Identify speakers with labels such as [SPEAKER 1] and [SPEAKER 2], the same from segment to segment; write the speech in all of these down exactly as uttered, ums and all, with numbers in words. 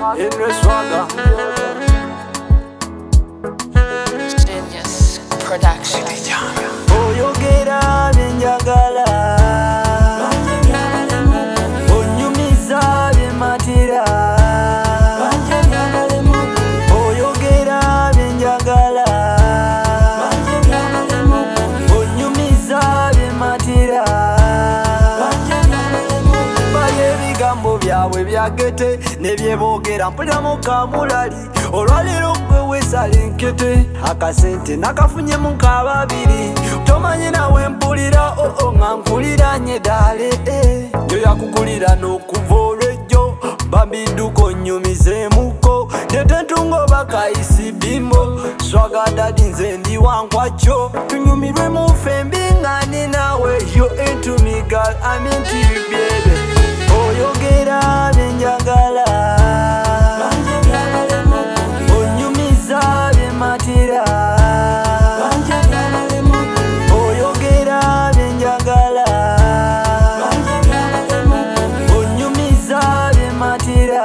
[SPEAKER 1] Henry Swagger.
[SPEAKER 2] Genius Production.
[SPEAKER 1] Oyogera byenjagala, onyumiza byematira. Oyogera byenjagala, onyumiza byematira. Baye ebigambo byabwe byagete ne byeboogera mpulira mu kamulali. Olwaliro gwe weesala enkete, akasente nakafunye mu kababiri. Tomanyi nawe mpulira oo nga nkuliranye dale. Nyo yakugulira n'okuva olwejjo, bambidduko onyumizeemuko. Netentungo bakayisi bimbo, Swagger Daddy nze ndi wankwakyo. Tunyumirwe mu fembi nga ndi nawe, you into me girl, I'm into you baby. Oyogera byenjagala, onyumiza byematira. Oyogera byenjagala, onyumiza byematira.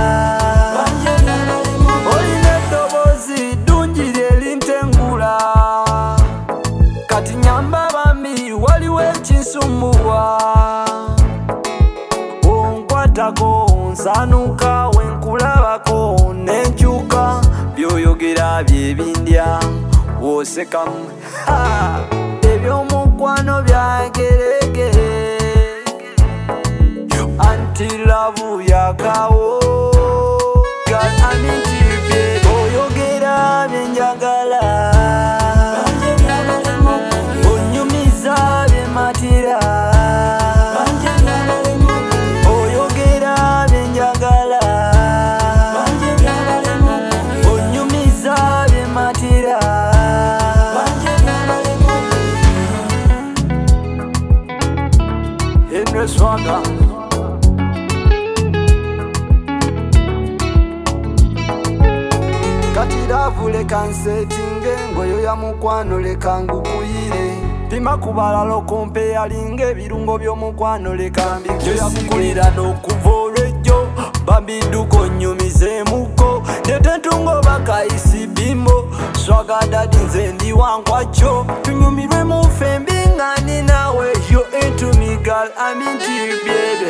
[SPEAKER 1] Olina eddoboozi ddungi lyerintengula, kati nyamba bambi waliwo ekinsumbuwa. Onkwatako nsanuka wenkulabako nenkyuka, byoyogera byebindya wosekamu. Ebyomukwano byageregere, anti love yakawo. God, I'm into you, baby. Oyogera byenjagala, onyumiza byematira. Oyogera byenjagala, onyumiza byematira. Henry Swagger. Kati laavu leka nseetinge, engoyo ya mukwano leka ngukuyire. Pima ku balala okumpe yalinga ebirungo by'omukwano leka mbikusiige. Nyo yakugulira n'okuva olwejjo, bambidduko onyumizeemuko. Netentungo bakayisi bimbo, Swagger Daddy nze ndi wankwakyo. Tunyumirwe mu fembi nga ndi nawe, you into me girl, I'm into you baby.